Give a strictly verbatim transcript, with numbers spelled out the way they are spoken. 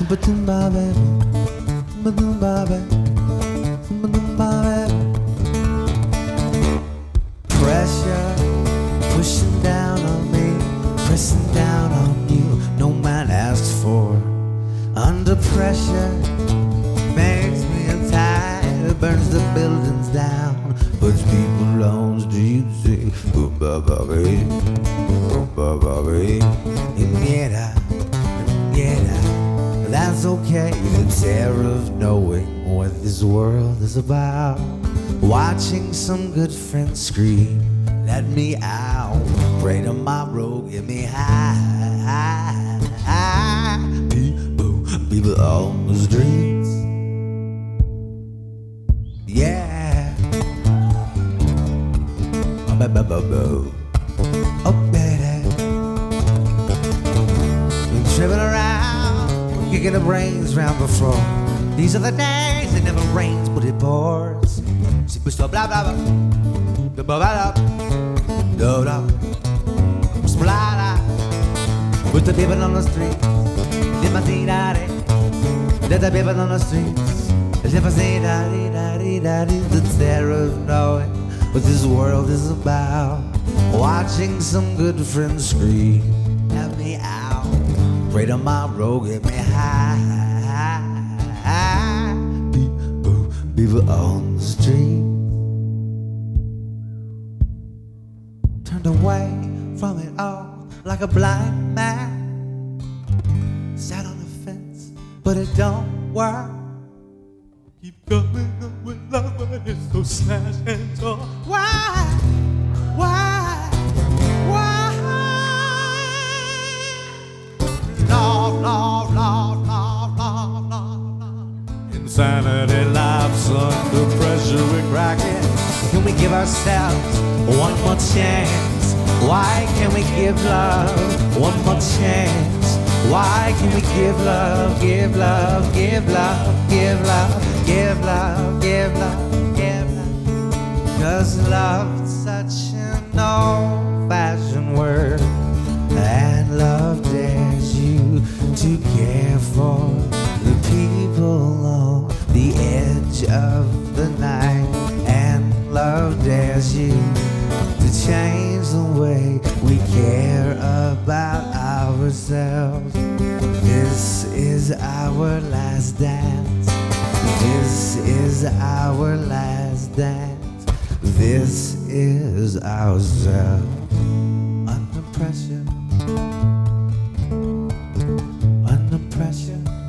Pressure pushing down on me, pressing down on you. No man asks for. Under pressure makes me untied. It burns the buildings down, puts people on streets. Yeah, yeah, that's okay. The terror of knowing what this world is about. Watching some good friends scream, let me out. Pray to my road, get me high, high, high. People, people on the streets. Yeah. Oh, baby. Been tripping around, kicking the brains round the floor. These are the days it never rains, but it pours. Blah blah blah, blah blah blah, blah blah. Put the people on the streets, let me see that. Let the people on the streets, let me see that. The terror of knowing what this world is about. Watching some good friends scream, let me out. Pray to my road, get me high. People, people on the street. Turned away from it all like a blind man. Sat on the fence, but it don't work. Keep coming up with love, but it's so smash and talk. Why? Why? Why? Lord, Lord, Lord, Lord, Lord, Lord, Lord. Insanity laughs under pressure, we're cracking. Can we give ourselves one more chance? Why can't we give love one more chance? Why can't we give love, give love, give love, give love, give love, give love, give love? Cause love's such an old-fashioned word, and love dares you to care for the people on the edge of the night. Love dares you to change the way we care about ourselves. This is our last dance. This is our last dance. This is ourselves. Under pressure. Under pressure.